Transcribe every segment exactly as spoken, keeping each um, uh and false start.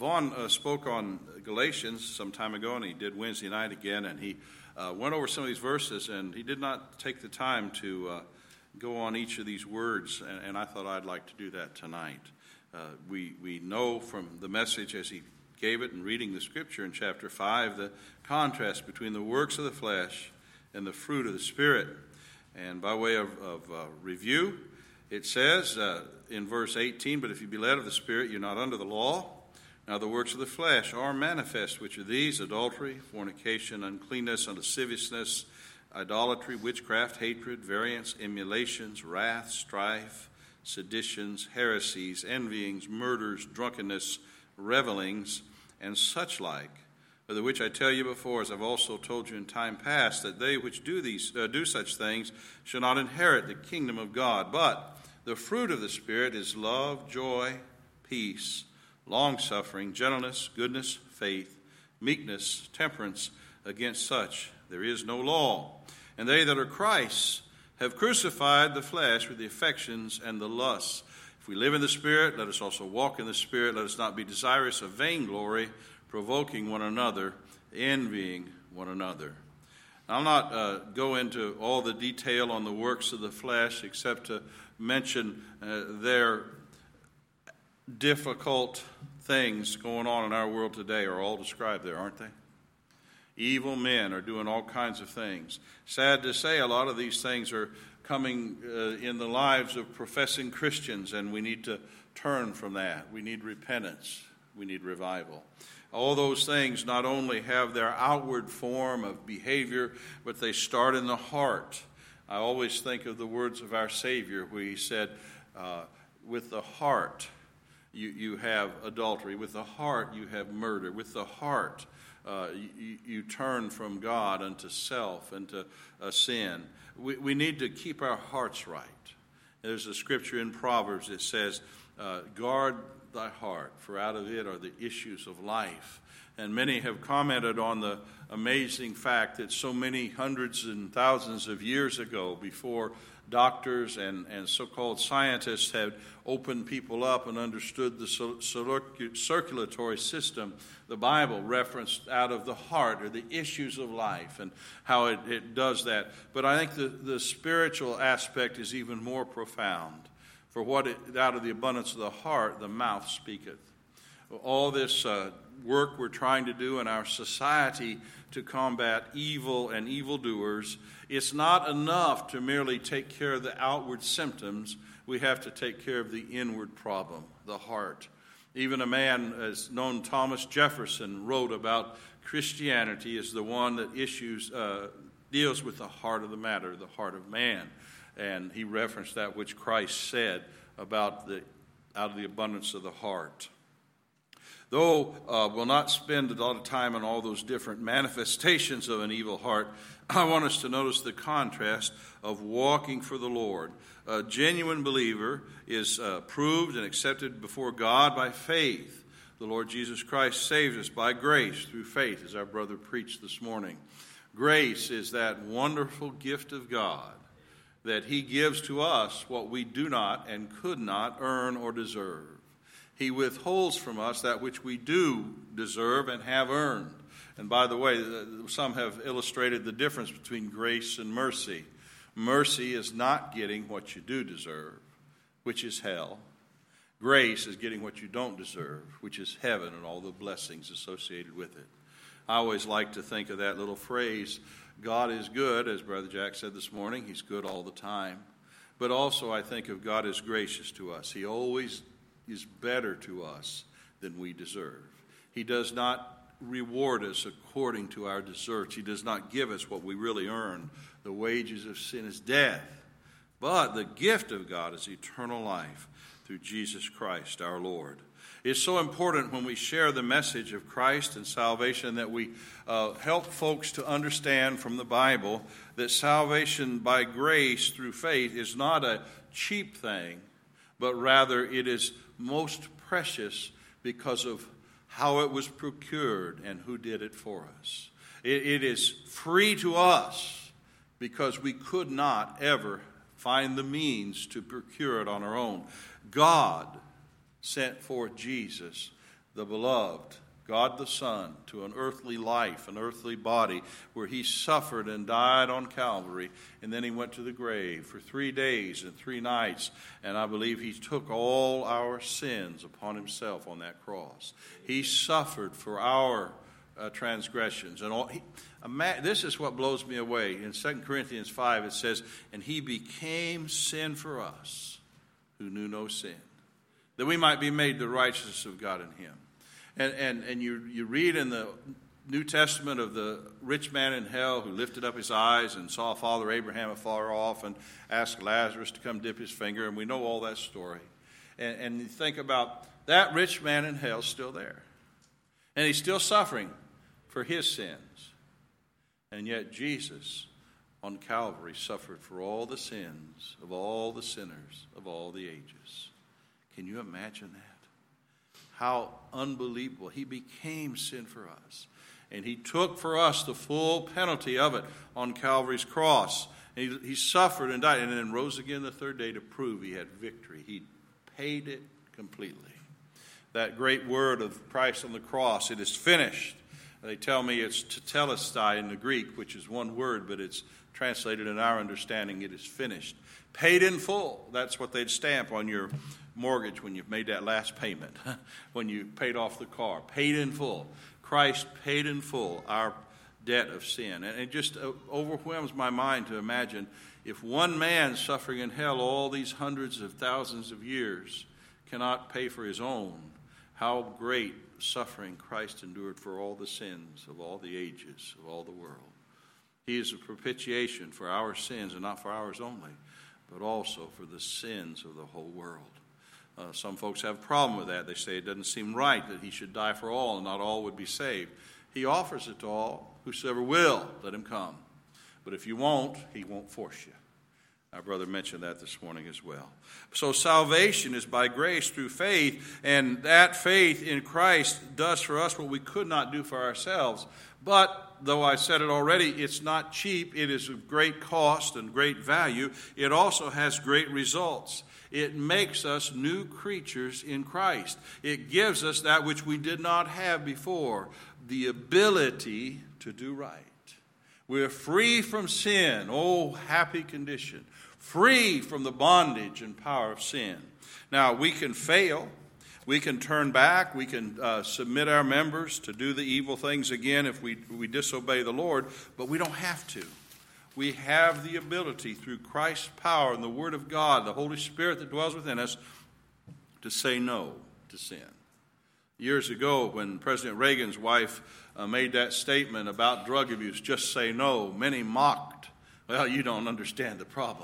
Vaughn uh, spoke on Galatians some time ago, and he did Wednesday night again, and he uh, went over some of these verses, and he did not take the time to uh, go on each of these words, and, and I thought I'd like to do that tonight. Uh, we, we know from the message as he gave it and reading the scripture in chapter five, the contrast between the works of the flesh and the fruit of the Spirit. And by way of, of uh, review, it says uh, in verse eighteen, "But if you be led of the Spirit, you're not under the law. Now the works of the flesh are manifest, which are these: adultery, fornication, uncleanness, lasciviousness, idolatry, witchcraft, hatred, variance, emulations, wrath, strife, seditions, heresies, envyings, murders, drunkenness, revelings, and such like, of the which I tell you before, as I've also told you in time past, that they which do these uh, do such things shall not inherit the kingdom of God. But the fruit of the Spirit is love, joy, peace, long-suffering, gentleness, goodness, faith, meekness, temperance. Against such there is no law. And they that are Christ's have crucified the flesh with the affections and the lusts. If we live in the Spirit, let us also walk in the Spirit. Let us not be desirous of vainglory, provoking one another, envying one another." I'll not uh, go into all the detail on the works of the flesh, except to mention uh, their difficult things going on in our world today are all described there, aren't they? Evil men are doing all kinds of things. Sad to say, a lot of these things are coming uh, in the lives of professing Christians, and we need to turn from that. We need repentance. We need revival. All those things not only have their outward form of behavior, but they start in the heart. I always think of the words of our Savior, where he said, uh, with the heart you, you have adultery. With the heart you have murder. With the heart uh, you, you turn from God unto self and to uh, sin. We, we need to keep our hearts right. There's a scripture in Proverbs that says, uh, guard thy heart, for out of it are the issues of life. And many have commented on the amazing fact that so many hundreds and thousands of years ago, before doctors and, and so-called scientists had opened people up and understood the circulatory system, the Bible referenced out of the heart or the issues of life and how it, it does that. But I think the, the spiritual aspect is even more profound. For what it, out of the abundance of the heart, the mouth speaketh. All this uh, work we're trying to do in our society to combat evil and evildoers, it's not enough to merely take care of the outward symptoms. We have to take care of the inward problem, the heart. Even a man as known Thomas Jefferson wrote about Christianity as the one that issues uh, deals with the heart of the matter, the heart of man. And he referenced that which Christ said about the out of the abundance of the heart. Though uh, we'll not spend a lot of time on all those different manifestations of an evil heart, I want us to notice the contrast of walking for the Lord. A genuine believer is uh, proved and accepted before God by faith. The Lord Jesus Christ saves us by grace through faith, as our brother preached this morning. Grace is that wonderful gift of God, that he gives to us what we do not and could not earn or deserve. He withholds from us that which we do deserve and have earned. And by the way, some have illustrated the difference between grace and mercy. Mercy is not getting what you do deserve, which is hell. Grace is getting what you don't deserve, which is heaven and all the blessings associated with it. I always like to think of that little phrase, God is good, as Brother Jack said this morning. He's good all the time. But also I think of God as gracious to us. He always is better to us than we deserve. He does not reward us according to our deserts. He does not give us what we really earn. The wages of sin is death. But the gift of God is eternal life through Jesus Christ our Lord. It's so important when we share the message of Christ and salvation that we uh, help folks to understand from the Bible that salvation by grace through faith is not a cheap thing, but rather it is most precious because of how it was procured and who did it for us. It, it is free to us because we could not ever find the means to procure it on our own. God sent forth Jesus the beloved, God the Son, to an earthly life, an earthly body, where he suffered and died on Calvary, and then he went to the grave for three days and three nights, and I believe he took all our sins upon himself on that cross. He suffered for our uh, transgressions. And all, he, this is what blows me away. In Second Corinthians five, it says, and he became sin for us who knew no sin, that we might be made the righteousness of God in him. And and and you you read in the New Testament of the rich man in hell who lifted up his eyes and saw Father Abraham afar off and asked Lazarus to come dip his finger, and we know all that story. And, and you think about that rich man in hell still there. And he's still suffering for his sins. And yet Jesus on Calvary suffered for all the sins of all the sinners of all the ages. Can you imagine that? How unbelievable. He became sin for us. And he took for us the full penalty of it on Calvary's cross. And he, he suffered and died and then rose again the third day to prove he had victory. He paid it completely. That great word of Christ on the cross, it is finished. They tell me it's tetelestai in the Greek, which is one word, but it's translated in our understanding, it is finished. Paid in full. That's what they'd stamp on your mortgage when you've made that last payment, when you paid off the car. Paid in full. Christ paid in full our debt of sin. And it just overwhelms my mind to imagine if one man suffering in hell all these hundreds of thousands of years cannot pay for his own, how great suffering Christ endured for all the sins of all the ages, of all the world. He is a propitiation for our sins, and not for ours only, but also for the sins of the whole world. Uh, some folks have a problem with that. They say it doesn't seem right that he should die for all and not all would be saved. He offers it to all. Whosoever will, let him come. But if you won't, he won't force you. Our brother mentioned that this morning as well. So salvation is by grace through faith, and that faith in Christ does for us what we could not do for ourselves. But, though I said it already, it's not cheap. It is of great cost and great value. It also has great results. It makes us new creatures in Christ. It gives us that which we did not have before, the ability to do right. We're free from sin. Oh, happy condition. Free from the bondage and power of sin. Now, we can fail. We can turn back. We can uh, submit our members to do the evil things again if we, we disobey the Lord, but we don't have to. We have the ability through Christ's power and the Word of God, the Holy Spirit that dwells within us, to say no to sin. Years ago, when President Reagan's wife uh, made that statement about drug abuse, just say no, many mocked. Well, you don't understand the problem.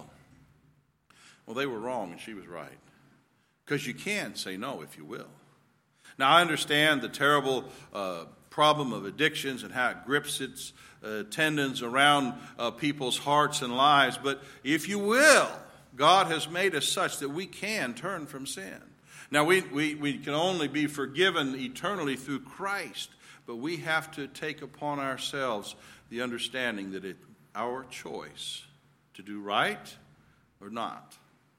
Well, they were wrong and she was right. Because you can say no if you will. Now, I understand the terrible uh, problem of addictions and how it grips its uh, tendons around uh, people's hearts and lives. But if you will, God has made us such that we can turn from sin. Now, we, we, we can only be forgiven eternally through Christ, but we have to take upon ourselves the understanding that it's our choice to do right or not.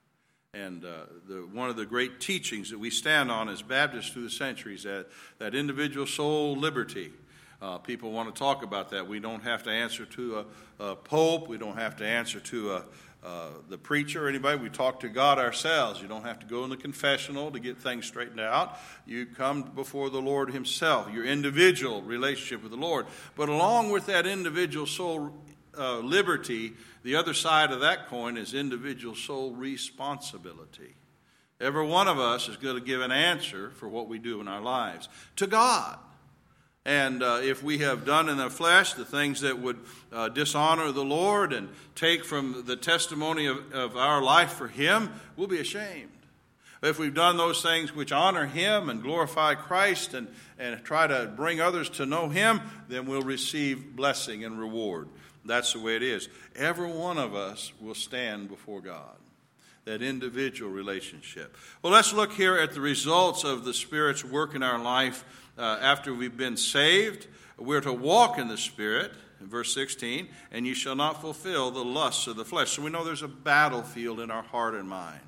And uh, the, one of the great teachings that we stand on as Baptists through the centuries, that, that individual soul liberty. Uh, people want to talk about that. We don't have to answer to a, a pope. We don't have to answer to a, uh, the preacher or anybody. We talk to God ourselves. You don't have to go in the confessional to get things straightened out. You come before the Lord himself, your individual relationship with the Lord. But along with that individual soul uh, liberty, the other side of that coin is individual soul responsibility. Every one of us is going to give an answer for what we do in our lives to God. And uh, if we have done in the flesh the things that would uh, dishonor the Lord and take from the testimony of, of our life for him, we'll be ashamed. If we've done those things which honor him and glorify Christ and, and try to bring others to know him, then we'll receive blessing and reward. That's the way it is. Every one of us will stand before God. That individual relationship. Well, let's look here at the results of the Spirit's work in our life uh, after we've been saved. We're to walk in the Spirit, in verse sixteen, and you shall not fulfill the lusts of the flesh. So we know there's a battlefield in our heart and mind.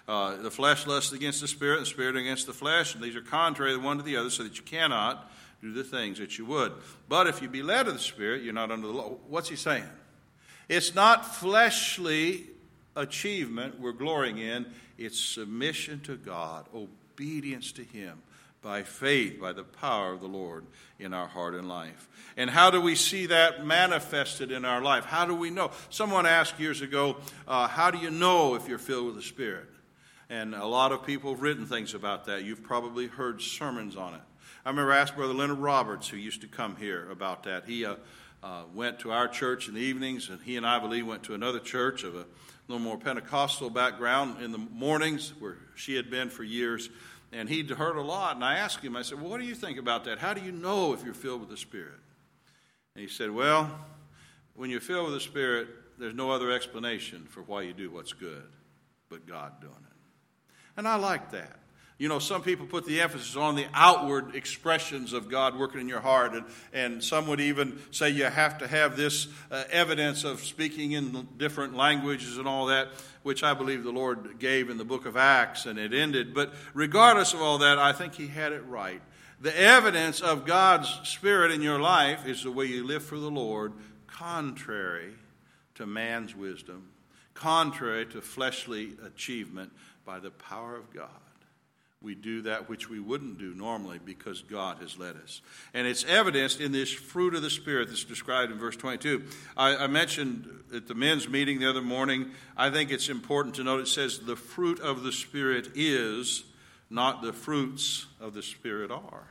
Uh, the flesh lusts against the spirit, and the spirit against the flesh, and these are contrary the one to the other, so that you cannot do the things that you would. But if you be led of the Spirit, you're not under the law. What's he saying? It's not fleshly achievement we're glorying in. It's submission to God, obedience to him, by faith, by the power of the Lord in our heart and life. And how do we see that manifested in our life? How do we know? Someone asked years ago, uh, how do you know if you're filled with the Spirit? And a lot of people have written things about that. You've probably heard sermons on it. I remember I asked Brother Leonard Roberts, who used to come here, about that. He uh, uh, went to our church in the evenings, and he and I, believe, went to another church of a little more Pentecostal background in the mornings, where she had been for years. And he'd heard a lot, and I asked him, I said, well, what do you think about that? How do you know if you're filled with the Spirit? And he said, well, when you're filled with the Spirit, there's no other explanation for why you do what's good but God doing it. And I like that. You know, some people put the emphasis on the outward expressions of God working in your heart, and, and some would even say you have to have this uh, evidence of speaking in different languages and all that, which I believe the Lord gave in the book of Acts, and it ended. But regardless of all that, I think he had it right. The evidence of God's Spirit in your life is the way you live for the Lord, contrary to man's wisdom, contrary to fleshly achievement, by the power of God. We do that which we wouldn't do normally because God has led us. And it's evidenced in this fruit of the Spirit that's described in verse twenty-two. I, I mentioned at the men's meeting the other morning, I think it's important to note it says the fruit of the Spirit is, not the fruits of the Spirit are.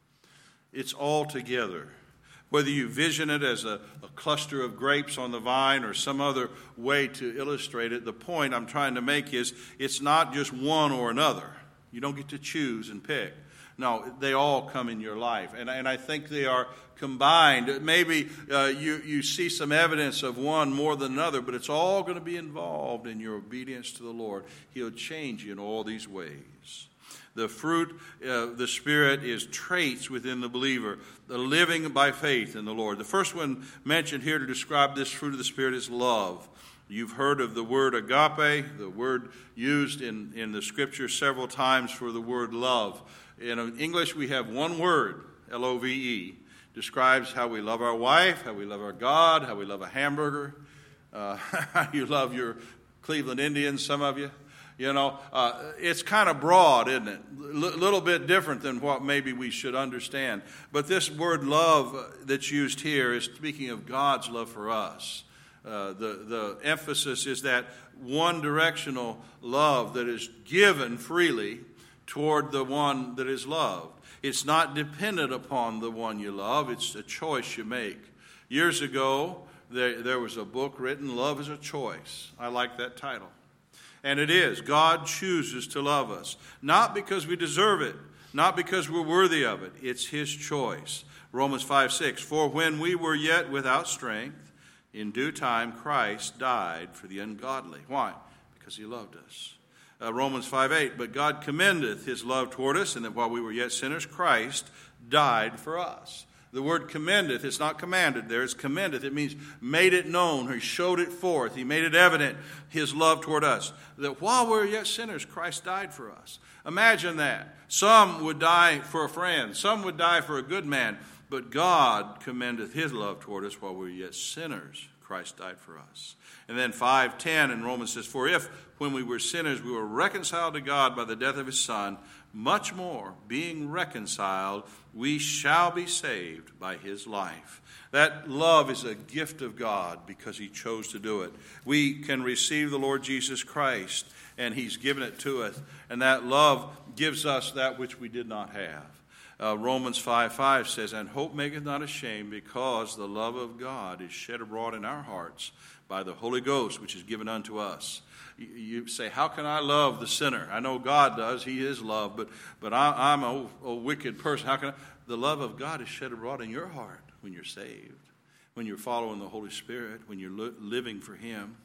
It's all together. Whether you vision it as a, a cluster of grapes on the vine or some other way to illustrate it, the point I'm trying to make is it's not just one or another. You don't get to choose and pick. No, they all come in your life. And, and I think they are combined. Maybe uh, you, you see some evidence of one more than another, but it's all going to be involved in your obedience to the Lord. He'll change you in all these ways. The fruit of uh, the Spirit is traits within the believer, the living by faith in the Lord. The first one mentioned here to describe this fruit of the Spirit is love. You've heard of the word agape, the word used in, in the Scripture several times for the word love. In English, we have one word, L O V E, describes how we love our wife, how we love our God, how we love a hamburger, uh, how you love your Cleveland Indians, some of you. You know, uh, it's kind of broad, isn't it? A L- little bit different than what maybe we should understand. But this word love that's used here is speaking of God's love for us. Uh, the, the emphasis is that one-directional love that is given freely toward the one that is loved. It's not dependent upon the one you love. It's a choice you make. Years ago, there, there was a book written, Love is a Choice. I like that title. And it is. God chooses to love us. Not because we deserve it. Not because we're worthy of it. It's his choice. Romans five six, for when we were yet without strength, in due time Christ died for the ungodly. Why? Because he loved us. Uh, Romans five eight, but God commendeth his love toward us, and that while we were yet sinners, Christ died for us. The word commendeth, it's not commanded there, it's commendeth. It means made it known, he showed it forth, he made it evident, his love toward us. That while we were yet sinners, Christ died for us. Imagine that. Some would die for a friend, some would die for a good man, but God commendeth his love toward us while we were yet sinners. Christ died for us. And then five ten in Romans says, for if when we were sinners we were reconciled to God by the death of his Son, much more, being reconciled, we shall be saved by his life. That love is a gift of God because he chose to do it. We can receive the Lord Jesus Christ, and he's given it to us. And that love gives us that which we did not have. Uh, Romans five five says, and hope maketh not ashamed, because the love of God is shed abroad in our hearts by the Holy Ghost, which is given unto us. You, you say, how can I love the sinner? I know God does. He is love. But but I, I'm a, a wicked person. How can I? The love of God is shed abroad in your heart when you're saved, when you're following the Holy Spirit, when you're li- living for him.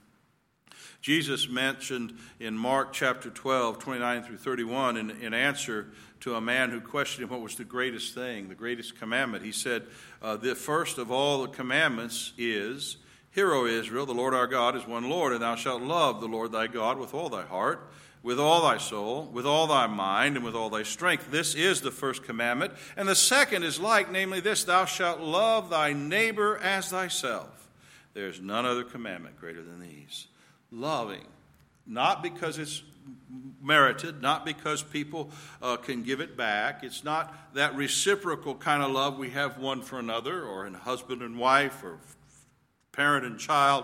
Jesus mentioned in Mark chapter twelve, twenty-nine through thirty-one, in, in answer to a man who questioned him what was the greatest thing, the greatest commandment. He said, uh, the first of all the commandments is, hear, O Israel, the Lord our God is one Lord, and thou shalt love the Lord thy God with all thy heart, with all thy soul, with all thy mind, and with all thy strength. This is the first commandment. And the second is like, namely this, thou shalt love thy neighbor as thyself. There is none other commandment greater than these. Loving, not because it's merited, not because people uh, can give it back. It's not that reciprocal kind of love we have one for another, or in husband and wife, or parent and child,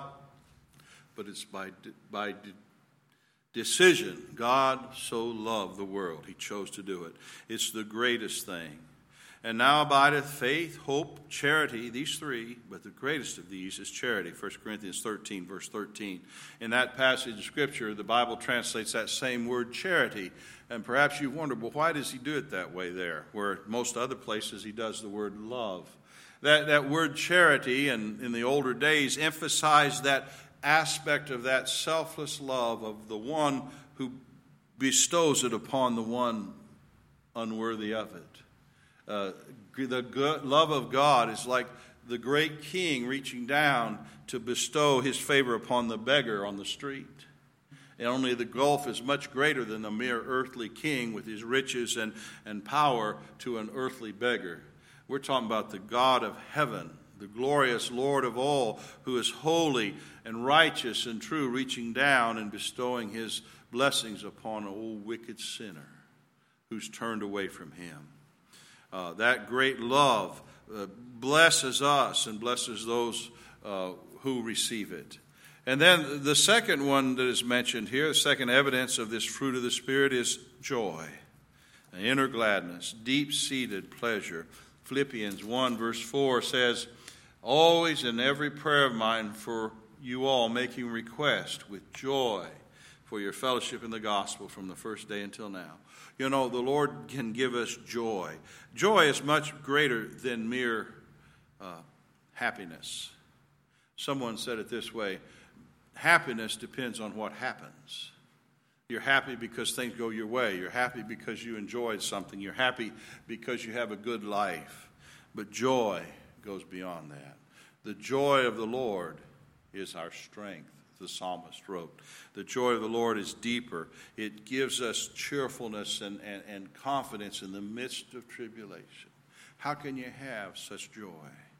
but it's by by decision. God so loved the world, he chose to do it. It's the greatest thing. And now abideth faith, hope, charity, these three, but the greatest of these is charity. First Corinthians thirteen, verse thirteen. In that passage of Scripture, the Bible translates that same word, charity. And perhaps you've wondered, well, why does he do it that way there, where most other places he does the word love? That, that word charity, and in the older days, emphasized that aspect of that selfless love of the one who bestows it upon the one unworthy of it. Uh, the good love of God is like the great king reaching down to bestow his favor upon the beggar on the street. And only the gulf is much greater than the mere earthly king with his riches and, and power to an earthly beggar. We're talking about the God of heaven, the glorious Lord of all, who is holy and righteous and true, reaching down and bestowing his blessings upon an old wicked sinner who's turned away from him. Uh, that great love uh, blesses us and blesses those uh, who receive it. And then the second one that is mentioned here, the second evidence of this fruit of the Spirit, is joy, an inner gladness, deep-seated pleasure. Philippians one verse four says, always in every prayer of mine for you all making request with joy for your fellowship in the gospel from the first day until now. You know, the Lord can give us joy. Joy is much greater than mere uh, happiness. Someone said it this way, happiness depends on what happens. You're happy because things go your way. You're happy because you enjoyed something. You're happy because you have a good life. But joy goes beyond that. The joy of the Lord is our strength, the psalmist wrote. The joy of the Lord is deeper. It gives us cheerfulness and, and, and confidence in the midst of tribulation. How can you have such joy?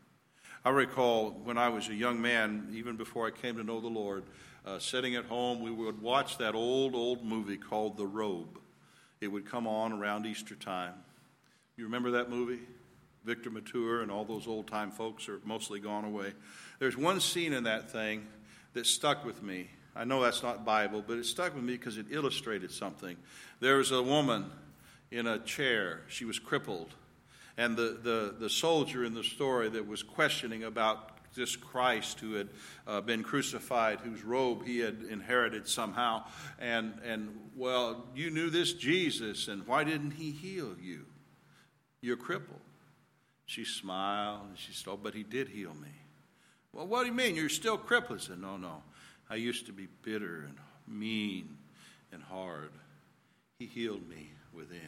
I recall when I was a young man, even before I came to know the Lord, uh, sitting at home, we would watch that old, old movie called The Robe. It would come on around Easter time. You remember that movie? Victor Mature and all those old-time folks are mostly gone away. There's one scene in that thing that stuck with me. I know that's not Bible, but it stuck with me because it illustrated something. There was a woman in a chair. She was crippled. And the, the, the soldier in the story that was questioning about this Christ who had uh, been crucified, whose robe he had inherited somehow. And, and, well, you knew this Jesus, and why didn't he heal you? You're crippled. She smiled, and she said, oh, but he did heal me. Well, what do you mean? You're still crippled. I said, no, no. I used to be bitter and mean and hard. He healed me within.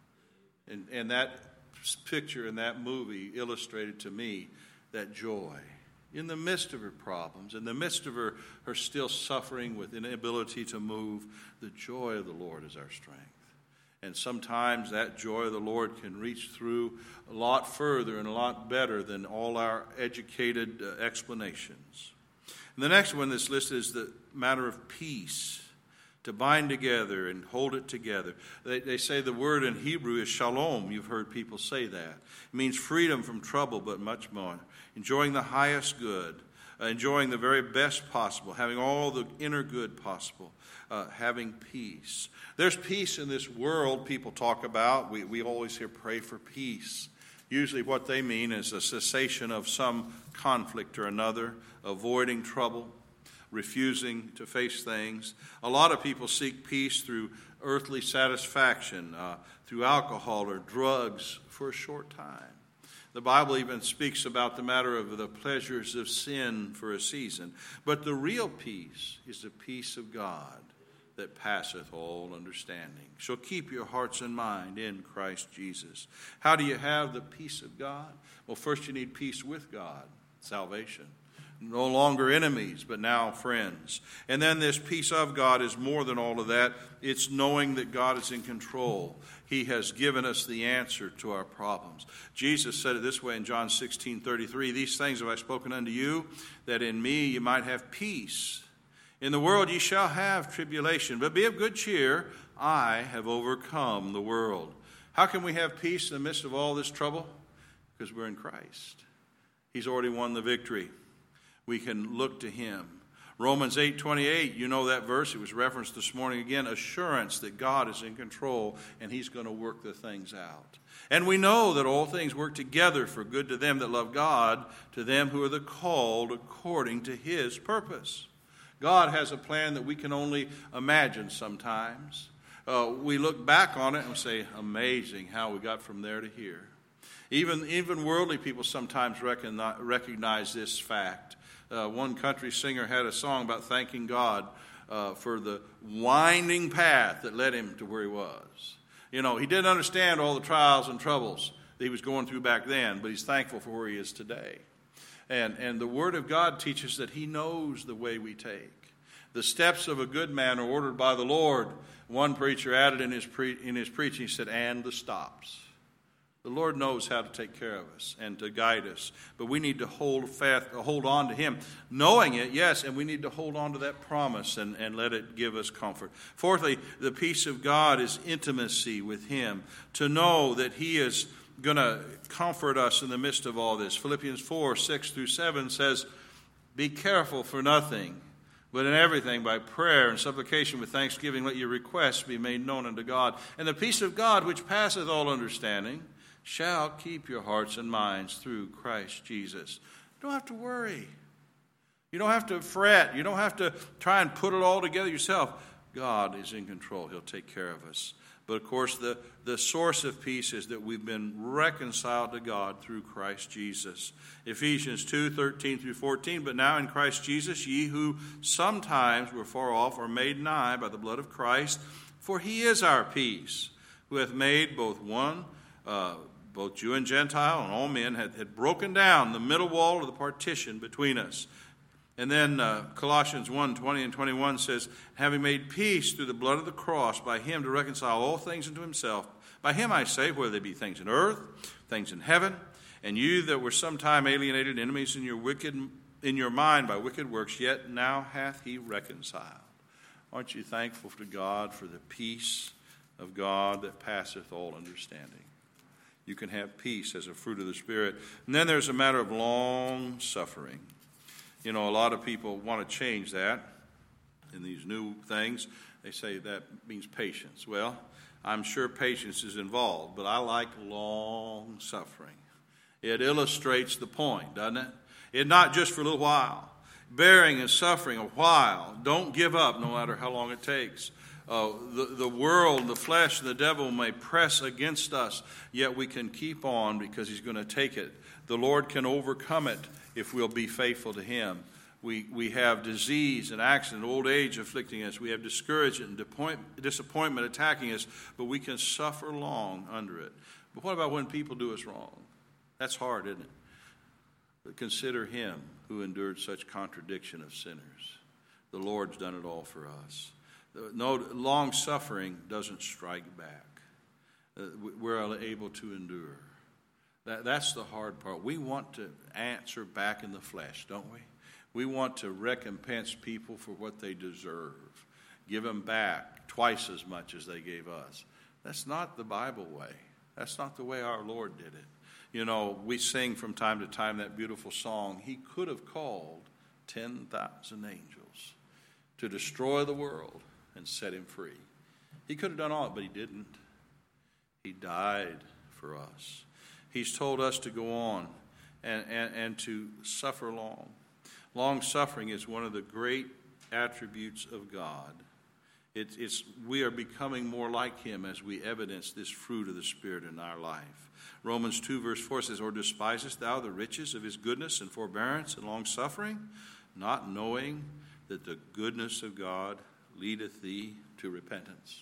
And, and that picture in that movie illustrated to me that joy. In the midst of her problems, in the midst of her, her still suffering with inability to move, the joy of the Lord is our strength. And sometimes that joy of the Lord can reach through a lot further and a lot better than all our educated uh, explanations. And the next one that's listed is the matter of peace, to bind together and hold it together. They, they say the word in Hebrew is shalom. You've heard people say that. It means freedom from trouble, but much more. Enjoying the highest good, uh, enjoying the very best possible, having all the inner good possible, uh, having peace. There's peace in this world people talk about. We, we always hear pray for peace. Usually what they mean is a cessation of some conflict or another, avoiding trouble, refusing to face things. A lot of people seek peace through earthly satisfaction, uh, through alcohol or drugs for a short time. The Bible even speaks about the matter of the pleasures of sin for a season. But the real peace is the peace of God that passeth all understanding. So keep your hearts and mind in Christ Jesus. How do you have the peace of God? Well, first you need peace with God, salvation. No longer enemies, but now friends. And then this peace of God is more than all of that. It's knowing that God is in control. He has given us the answer to our problems. Jesus said it this way in John sixteen thirty-three, "These things have I spoken unto you, that in me you might have peace. In the world ye shall have tribulation, but be of good cheer. I have overcome the world." How can we have peace in the midst of all this trouble? Because we're in Christ. He's already won the victory. We can look to him. Romans eight twenty-eight, you know that verse. It was referenced this morning again. Assurance that God is in control and he's going to work the things out. And we know that all things work together for good to them that love God, to them who are the called according to his purpose. God has a plan that we can only imagine sometimes. Uh, we look back on it and say, amazing how we got from there to here. Even, even worldly people sometimes recognize, recognize this fact. Uh, one country singer had a song about thanking God uh, for the winding path that led him to where he was. You know, he didn't understand all the trials and troubles that he was going through back then, but he's thankful for where he is today. And, and the Word of God teaches that he knows the way we take. The steps of a good man are ordered by the Lord. One preacher added in his, pre- in his preaching, he said, and the stops. The Lord knows how to take care of us and to guide us. But we need to hold fast, hold on to him. Knowing it, yes, and we need to hold on to that promise and, and let it give us comfort. Fourthly, the peace of God is intimacy with him. To know that he is going to comfort us in the midst of all this. Philippians four, six through seven says, be careful for nothing, but in everything by prayer and supplication with thanksgiving let your requests be made known unto God. And the peace of God, which passeth all understanding, shall keep your hearts and minds through Christ Jesus. You don't have to worry. You don't have to fret. You don't have to try and put it all together yourself. God is in control. He'll take care of us. But of course, the, the source of peace is that we've been reconciled to God through Christ Jesus. Ephesians two, thirteen through fourteen, but now in Christ Jesus, ye who sometimes were far off are made nigh by the blood of Christ, for he is our peace, who hath made both one, uh, both Jew and Gentile, and all men, had, had broken down the middle wall of the partition between us. And then uh, Colossians one, twenty and twenty-one says, having made peace through the blood of the cross, by him to reconcile all things unto himself. By him I say, whether they be things in earth, things in heaven, and you that were sometime alienated enemies in your wicked in your mind by wicked works, yet now hath he reconciled. Aren't you thankful to God for the peace of God that passeth all understanding? You can have peace as a fruit of the Spirit. And then there's a matter of long suffering. You know, a lot of people want to change that in these new things. They say that means patience. Well, I'm sure patience is involved, but I like long suffering. It illustrates the point, doesn't it? It's not just for a little while. Bearing and suffering a while. Don't give up no matter how long it takes. Uh, the, the world, the flesh, the devil may press against us, yet we can keep on because he's going to take it. The Lord can overcome it if we'll be faithful to him. We, we have disease and accident, old age afflicting us. We have discouragement and disappointment attacking us, but we can suffer long under it. But what about when people do us wrong? That's hard, isn't it? But consider him who endured such contradiction of sinners. The Lord's done it all for us. No, long suffering doesn't strike back. Uh, we're able to endure. That, that's the hard part. We want to answer back in the flesh, don't we? We want to recompense people for what they deserve. Give them back twice as much as they gave us. That's not the Bible way. That's not the way our Lord did it. You know, we sing from time to time that beautiful song, he could have called ten thousand angels to destroy the world and set him free. He could have done all it, but he didn't. He died for us. He's told us to go on and, and, and to suffer long. Long suffering is one of the great attributes of God. It, it's, we are becoming more like him as we evidence this fruit of the Spirit in our life. Romans two verse four says, or despisest thou the riches of his goodness and forbearance and long suffering, not knowing that the goodness of God leadeth thee to repentance.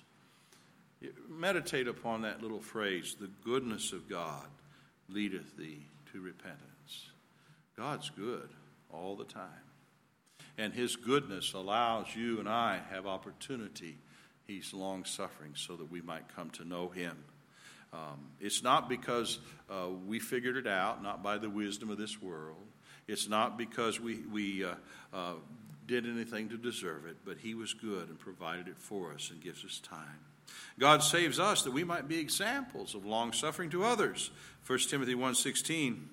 Meditate upon that little phrase, the goodness of God leadeth thee to repentance. God's good. all the time. And his goodness allows you and I have opportunity. He's long-suffering so that we might come to know him. Um, it's not because uh, we figured it out, not by the wisdom of this world. It's not because we, we uh, uh, did anything to deserve it, but he was good and provided it for us and gives us time. God saves us that we might be examples of long-suffering to others. First Timothy one sixteen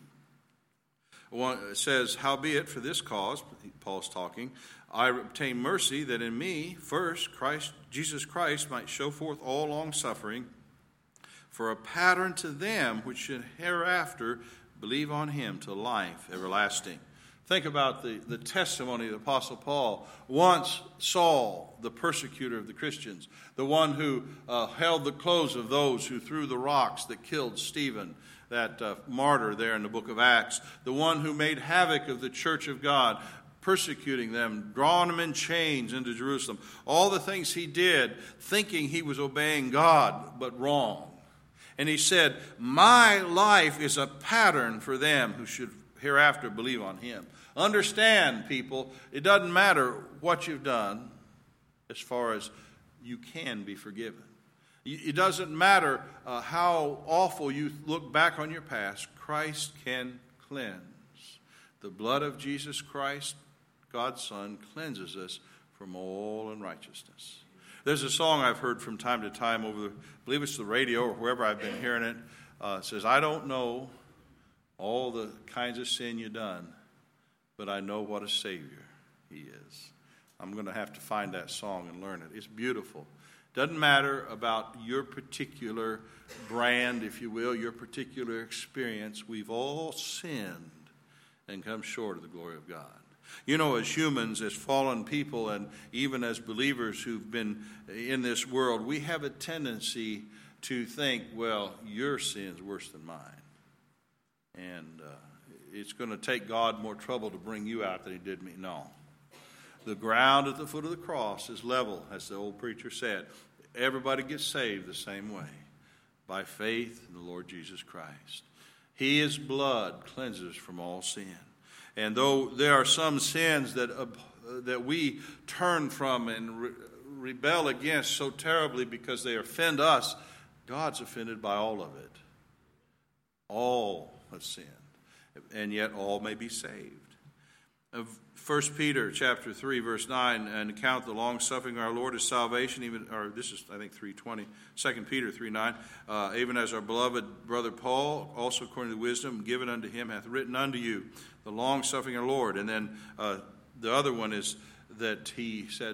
says, howbeit for this cause, Paul's talking, I obtain mercy that in me, first, Christ, Jesus Christ might show forth all long-suffering for a pattern to them which should hereafter believe on him to life everlasting. Think about the, the testimony of the Apostle Paul. Once Saul, the persecutor of the Christians, the one who uh, held the clothes of those who threw the rocks that killed Stephen, that uh, martyr there in the book of Acts, the one who made havoc of the church of God, persecuting them, drawing them in chains into Jerusalem. All the things he did, thinking he was obeying God, but wrong. And he said, my life is a pattern for them who should hereafter believe on him. Understand, people, it doesn't matter what you've done as far as you can be forgiven. It doesn't matter uh, how awful you look back on your past. Christ can cleanse. The blood of Jesus Christ, God's Son, cleanses us from all unrighteousness. There's a song I've heard from time to time over, the, I believe it's the radio or wherever I've been hearing it. Uh, it says, I don't know all the kinds of sin you've done, but I know what a Savior he is. I'm going to have to find that song and learn it. It's beautiful. Doesn't matter about your particular brand, if you will, your particular experience. We've all sinned and come short of the glory of God. You know, as humans, as fallen people, and even as believers who've been in this world, we have a tendency to think, well, your sin's worse than mine. And uh, it's going to take God more trouble to bring you out than he did me. No. The ground at the foot of the cross is level, as the old preacher said. Everybody gets saved the same way, by faith in the Lord Jesus Christ. His blood cleanses from all sin. And though there are some sins that uh, that we turn from and re- rebel against so terribly because they offend us, God's offended by all of it. All have sinned, and yet all may be saved. First Peter chapter three, verse nine, and account the long-suffering of our Lord as salvation, even, or this is, I think, three twenty. Second Peter three nine, uh, even as our beloved brother Paul, also according to the wisdom given unto him, hath written unto you the long-suffering of our Lord. And then uh, the other one is that he said,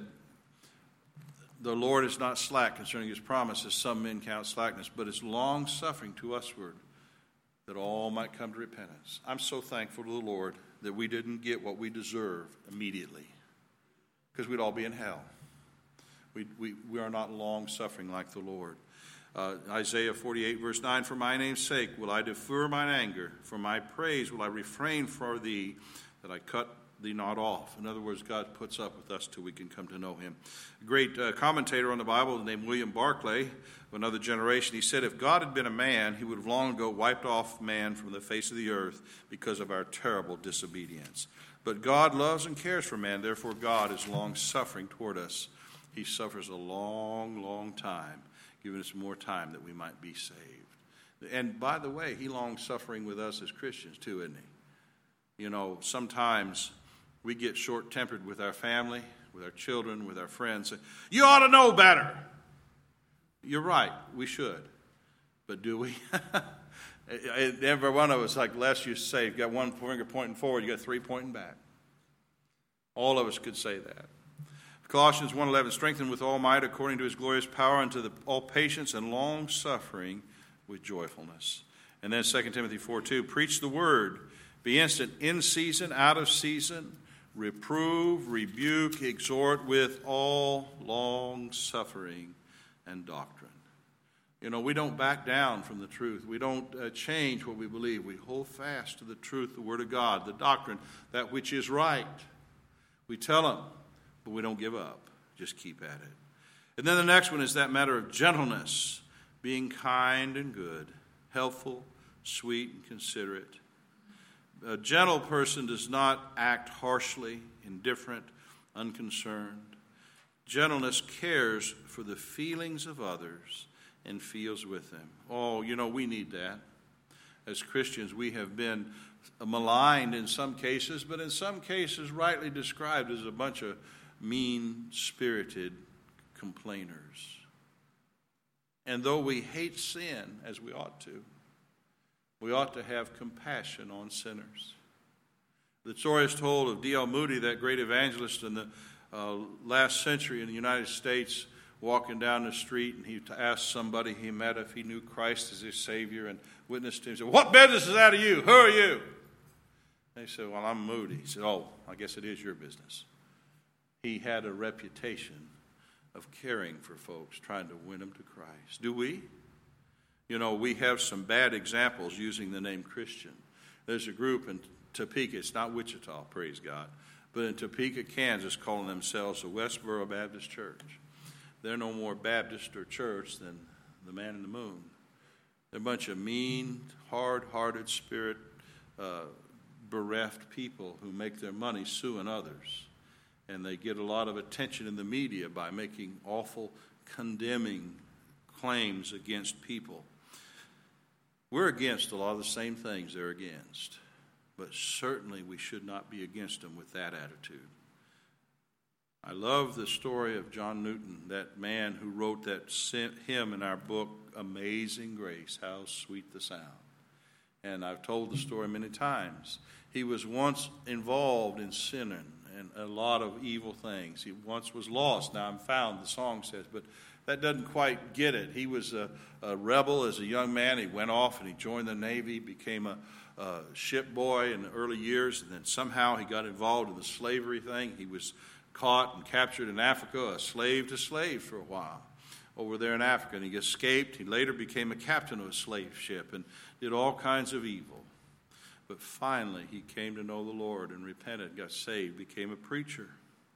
the Lord is not slack concerning his promises, some men count slackness, but is long-suffering to usward, that all might come to repentance. I'm so thankful to the Lord that we didn't get what we deserve immediately, because we'd all be in hell. We, we, we are not long-suffering like the Lord. Uh, Isaiah forty-eight, verse nine, for my name's sake will I defer mine anger, for my praise will I refrain for thee, that I cut thee not off. In other words, God puts up with us till we can come to know him. A great uh, commentator on the Bible named William Barclay, of another generation, he said, if God had been a man, he would have long ago wiped off man from the face of the earth because of our terrible disobedience. But God loves and cares for man, therefore God is long-suffering toward us. He suffers a long, long time, giving us more time that we might be saved. And by the way, he long-suffering with us as Christians too, isn't he? You know, sometimes we get short-tempered with our family, with our children, with our friends. You ought to know better. You're right, we should. But do we? Every one of us, like lest you say, you've got one finger pointing forward, you got three pointing back. All of us could say that. Colossians one eleven, strengthened with all might according to his glorious power unto the, all patience and long-suffering with joyfulness. And then Second Timothy four two, preach the word, be instant in season, out of season, reprove, rebuke, exhort with all long-suffering and doctrine. You know, we don't back down from the truth. We don't uh, change what we believe. We hold fast to the truth, the Word of God, the doctrine, that which is right. We tell them, but we don't give up. Just keep at it. And then the next one is that matter of gentleness, being kind and good, helpful, sweet, and considerate. A gentle person does not act harshly, indifferent, unconcerned. Gentleness cares for the feelings of others and feels with them. Oh, you know, we need that. As Christians, we have been maligned in some cases, but in some cases rightly described as a bunch of mean-spirited complainers. And though we hate sin, as we ought to, we ought to have compassion on sinners. The story is told of D L Moody, that great evangelist in the uh, last century in the United States, walking down the street, and he asked somebody he met if he knew Christ as his Savior, and witnessed to him. He said, "What business is that of you? Who are you?" And he said, "Well, I'm Moody." He said, "Oh, I guess it is your business." He had a reputation of caring for folks, trying to win them to Christ. Do we? You know, we have some bad examples using the name Christian. There's a group in Topeka, it's not Wichita, praise God, but in Topeka, Kansas, calling themselves the Westboro Baptist Church. They're no more Baptist or church than the man in the moon. They're a bunch of mean, hard-hearted, spirit, uh, bereft people who make their money suing others. And they get a lot of attention in the media by making awful, condemning claims against people. We're against a lot of the same things they're against, but certainly we should not be against them with that attitude. I love the story of John Newton, that man who wrote that hymn in our book, Amazing Grace, How Sweet the Sound. And I've told the story many times. He was once involved in sinning and a lot of evil things. He once was lost, now I'm found, the song says, but that doesn't quite get it. He was a, a rebel as a young man. He went off and he joined the Navy, became a, a ship boy in the early years, and then somehow he got involved in the slavery thing. He was caught and captured in Africa, a slave to slave for a while over there in Africa, and he escaped. He later became a captain of a slave ship and did all kinds of evil. But finally, he came to know the Lord and repented, got saved, became a preacher.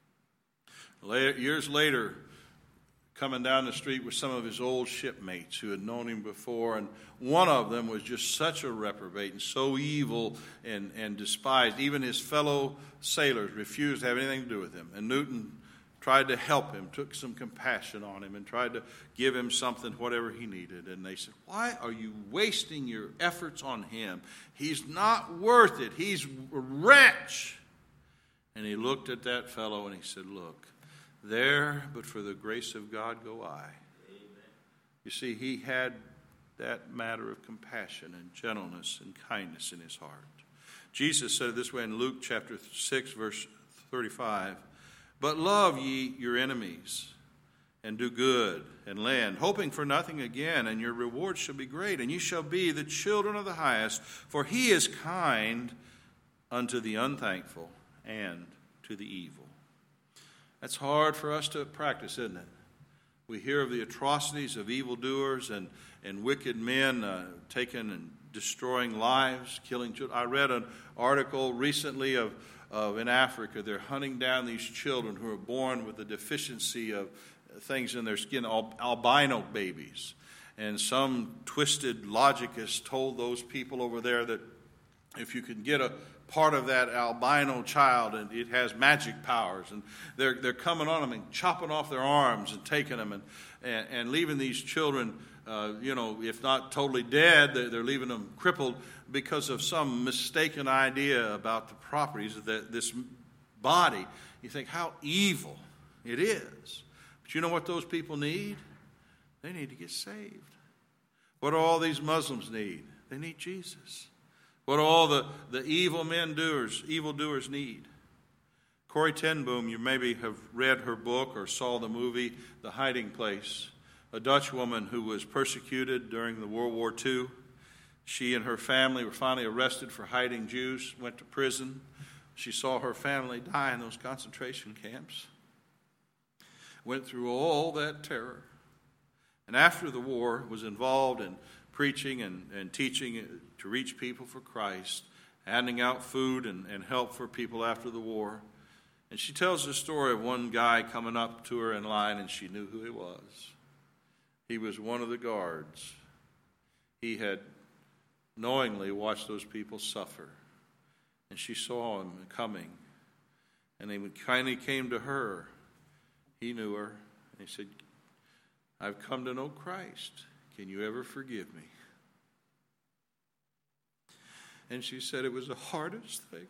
Later, years later, coming down the street with some of his old shipmates who had known him before, and one of them was just such a reprobate and so evil and, and despised. Even his fellow sailors refused to have anything to do with him. And Newton tried to help him, took some compassion on him, and tried to give him something, whatever he needed. And they said, "Why are you wasting your efforts on him? He's not worth it. He's a wretch." And he looked at that fellow and he said, "Look, there, but for the grace of God go I." Amen. You see, he had that matter of compassion and gentleness and kindness in his heart. Jesus said it this way in Luke chapter six, verse thirty-five. "But love ye your enemies, and do good, and lend, hoping for nothing again, and your reward shall be great, and ye shall be the children of the highest, for he is kind unto the unthankful and to the evil." That's hard for us to practice, isn't it? We hear of the atrocities of evildoers and, and wicked men uh, taking and destroying lives, killing children. I read an article recently of, of in Africa, they're hunting down these children who are born with a deficiency of things in their skin, al- albino babies. And some twisted logicist told those people over there that if you can get a part of that albino child, and it has magic powers, and they're they're coming on them and chopping off their arms and taking them and and, and leaving these children, uh, you know, if not totally dead, they're, they're leaving them crippled because of some mistaken idea about the properties of the, this body. You think how evil it is, but you know what those people need? They need to get saved. What do all these Muslims need? They need Jesus. What all the, the evil men doers, evil doers need. Corrie ten Boom, you maybe have read her book or saw the movie The Hiding Place. A Dutch woman who was persecuted during the World War Two. She and her family were finally arrested for hiding Jews, went to prison. She saw her family die in those concentration camps. Went through all that terror. And after the war was involved in preaching and, and teaching to reach people for Christ, handing out food and, and help for people after the war. And she tells the story of one guy coming up to her in line, and she knew who he was. He was one of the guards. He had knowingly watched those people suffer. And she saw him coming. And he kindly came to her. He knew her. And he said, I've come to know Christ. Can you ever forgive me? And she said it was the hardest thing.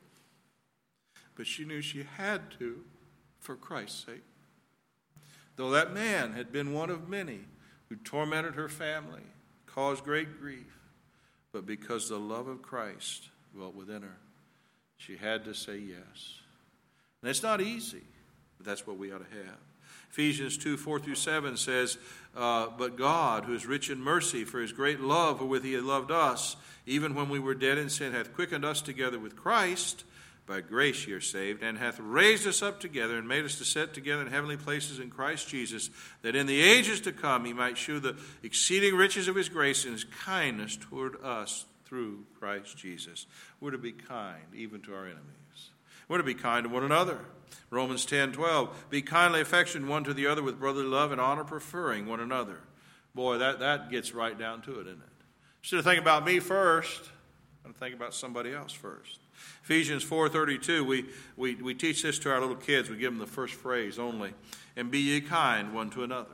But she knew she had to for Christ's sake. Though that man had been one of many who tormented her family, caused great grief, but because the love of Christ dwelt within her, she had to say yes. And it's not easy, but that's what we ought to have. Ephesians two, four through seven says, uh, But God, who is rich in mercy, for his great love wherewith he had loved us, even when we were dead in sin, hath quickened us together with Christ. By grace ye are saved, and hath raised us up together, and made us to sit together in heavenly places in Christ Jesus, that in the ages to come he might shew the exceeding riches of his grace and his kindness toward us through Christ Jesus. We're to be kind, even to our enemies. We're to be kind to one another. Romans ten, twelve, Be kindly affectioned one to the other with brotherly love and honor, preferring one another. Boy, that, that gets right down to it, isn't it? Instead of thinking about me first, I'm think about somebody else first. Ephesians four thirty-two, we, we, we teach this to our little kids. We give them the first phrase only. And be ye kind one to another.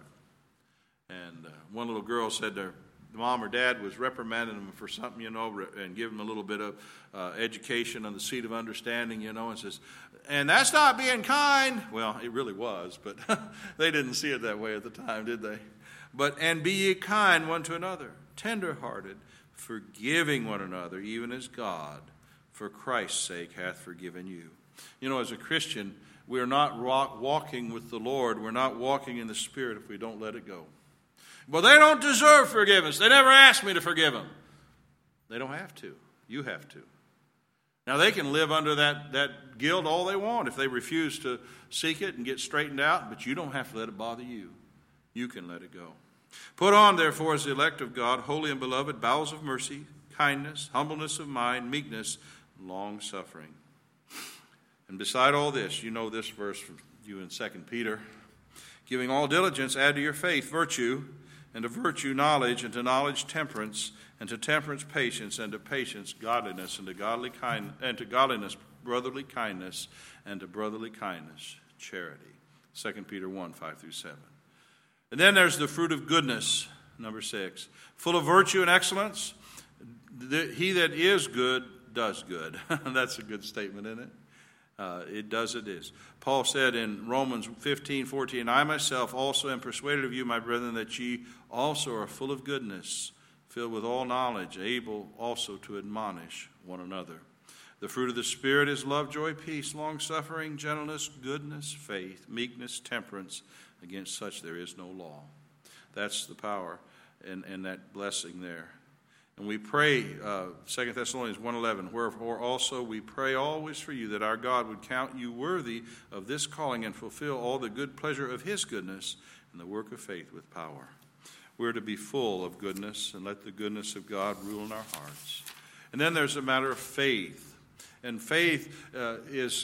And uh, one little girl said their mom or dad was reprimanding them for something, you know, and giving them a little bit of uh, education on the seat of understanding, you know, and says, and that's not being kind. Well, it really was, but they didn't see it that way at the time, did they? But, and be ye kind one to another, tenderhearted, forgiving one another, even as God, for Christ's sake, hath forgiven you. You know, as a Christian, we're not walking with the Lord. We're not walking in the Spirit if we don't let it go. Well, they don't deserve forgiveness. They never asked me to forgive them. They don't have to. You have to. Now, they can live under that, that guilt all they want if they refuse to seek it and get straightened out, but you don't have to let it bother you. You can let it go. Put on, therefore, as the elect of God, holy and beloved, bowels of mercy, kindness, humbleness of mind, meekness, long-suffering. And beside all this, you know this verse from you in Second Peter, giving all diligence, add to your faith virtue, and to virtue knowledge, and to knowledge temperance, and to temperance patience, and to patience godliness, and to godly kind, and to godliness brotherly kindness, and to brotherly kindness charity. Second Peter one, five through seven. And then there's the fruit of goodness, number six. Full of virtue and excellence, the, he that is good does good. That's a good statement, isn't it? Uh, it does, it is. Paul said in Romans fifteen, fourteen, I myself also am persuaded of you, my brethren, that ye also are full of goodness, filled with all knowledge, able also to admonish one another. The fruit of the Spirit is love, joy, peace, long-suffering, gentleness, goodness, faith, meekness, temperance. Against such there is no law. That's the power and, and that blessing there. And we pray, uh, Second Thessalonians one eleven, wherefore also we pray always for you that our God would count you worthy of this calling and fulfill all the good pleasure of his goodness and the work of faith with power. We're to be full of goodness and let the goodness of God rule in our hearts. And then there's a matter of faith. And faith uh, is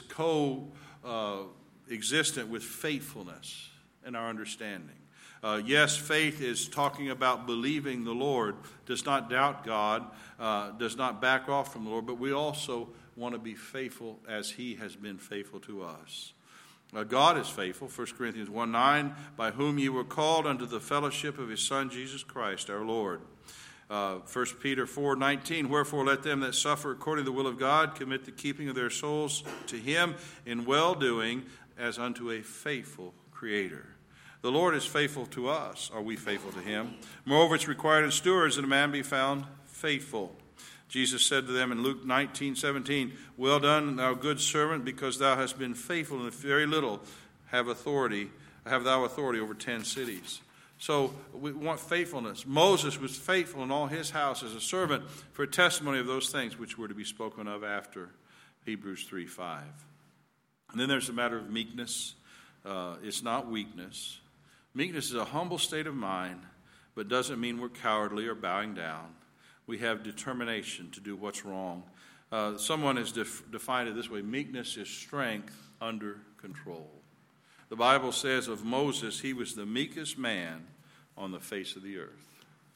co-existent uh, with faithfulness in our understanding. Uh, yes, faith is talking about believing the Lord, does not doubt God, uh, does not back off from the Lord, but we also want to be faithful as he has been faithful to us. Uh, God is faithful, First Corinthians one nine, by whom ye were called unto the fellowship of his Son, Jesus Christ, our Lord. Uh, First Peter four nineteen, wherefore let them that suffer according to the will of God commit the keeping of their souls to him in well-doing as unto a faithful Creator. The Lord is faithful to us. Are we faithful to him? Moreover, it's required in stewards that a man be found faithful. Jesus said to them in Luke nineteen seventeen, well done, thou good servant, because thou hast been faithful in the very little, have authority, have thou authority over ten cities. So we want faithfulness. Moses was faithful in all his house as a servant for a testimony of those things which were to be spoken of after Hebrews three five. And then there's the matter of meekness. Uh, it's not weakness. Meekness is a humble state of mind, but doesn't mean we're cowardly or bowing down. We have determination to do what's wrong. Uh, someone has def- defined it this way: meekness is strength under control. The Bible says of Moses, he was the meekest man on the face of the earth.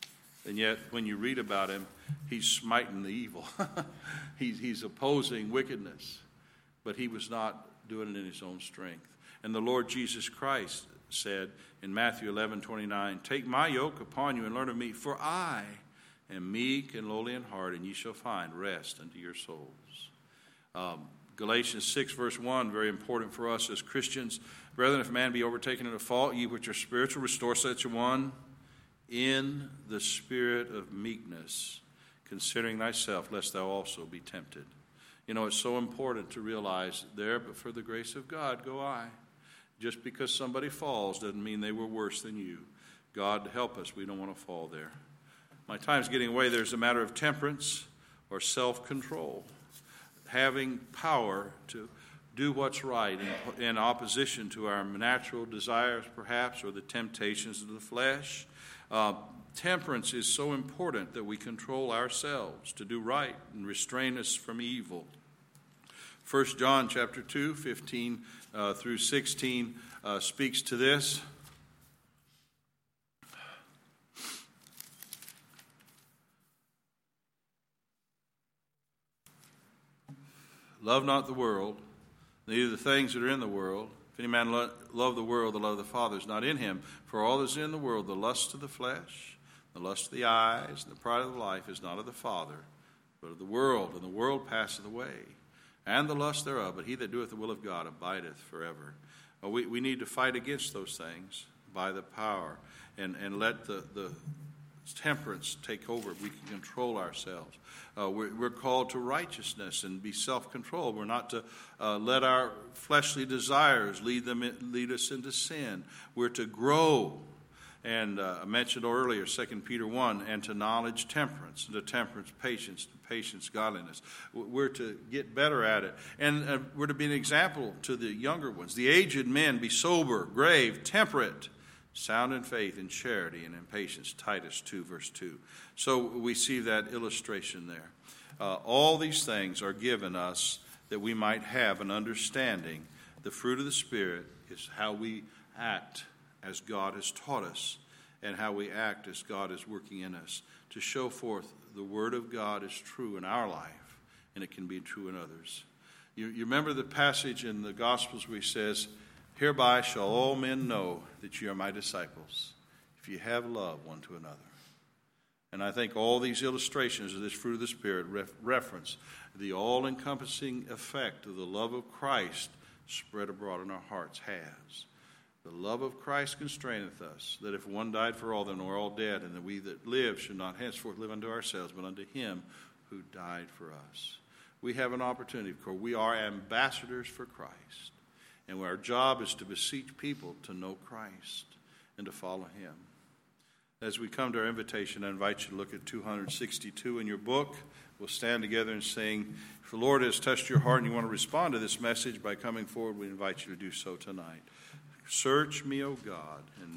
And yet, when you read about him, he's smiting the evil. he's, he's opposing wickedness. But he was not doing it in his own strength. And the Lord Jesus Christ said in Matthew eleven twenty-nine, "Take my yoke upon you and learn of me, for I am meek and lowly in heart, and ye shall find rest unto your souls." Um, Galatians six, verse one, very important for us as Christians. "Brethren, if a man be overtaken in a fault, ye which are spiritual, restore such a one in the spirit of meekness, considering thyself, lest thou also be tempted." You know, it's so important to realize there, but for the grace of God go I. Just because somebody falls doesn't mean they were worse than you. God help us, we don't want to fall there. My time's getting away. There's a matter of temperance or self-control. Having power to do what's right in, in opposition to our natural desires, perhaps, or the temptations of the flesh. Uh, temperance is so important that we control ourselves to do right and restrain us from evil. First John chapter two, fifteen uh, through sixteen uh, speaks to this. "Love not the world, neither the things that are in the world. If any man lo- love the world, the love of the Father is not in him. For all that is in the world, the lust of the flesh, the lust of the eyes, and the pride of life is not of the Father, but of the world. And the world passeth away, and the lust thereof. But he that doeth the will of God abideth forever." Uh, we, we need to fight against those things by the power and, and let the, the temperance take over. We can control ourselves. Uh, we're, we're called to righteousness and be self-controlled. We're not to uh, let our fleshly desires lead them in, lead us into sin. We're to grow. And uh, I mentioned earlier, Second Peter one, and to knowledge temperance, and to temperance patience, to patience godliness. We're to get better at it. And uh, we're to be an example to the younger ones. "The aged men be sober, grave, temperate, sound in faith, in charity, and in patience." Titus two, verse two. So we see that illustration there. Uh, all these things are given us that we might have an understanding. The fruit of the Spirit is how we act as God has taught us, and how we act as God is working in us to show forth the Word of God is true in our life, and it can be true in others. You, you remember the passage in the Gospels where he says, "Hereby shall all men know that ye are my disciples, if ye have love one to another." And I think all these illustrations of this fruit of the Spirit ref- reference the all-encompassing effect of the love of Christ spread abroad in our hearts has. The love of Christ constraineth us, that if one died for all, then we're all dead, and that we that live should not henceforth live unto ourselves, but unto him who died for us. We have an opportunity, because we are ambassadors for Christ. And our job is to beseech people to know Christ and to follow him. As we come to our invitation, I invite you to look at two sixty-two in your book. We'll stand together and sing. If the Lord has touched your heart and you want to respond to this message by coming forward, we invite you to do so tonight. "Search me, O God, and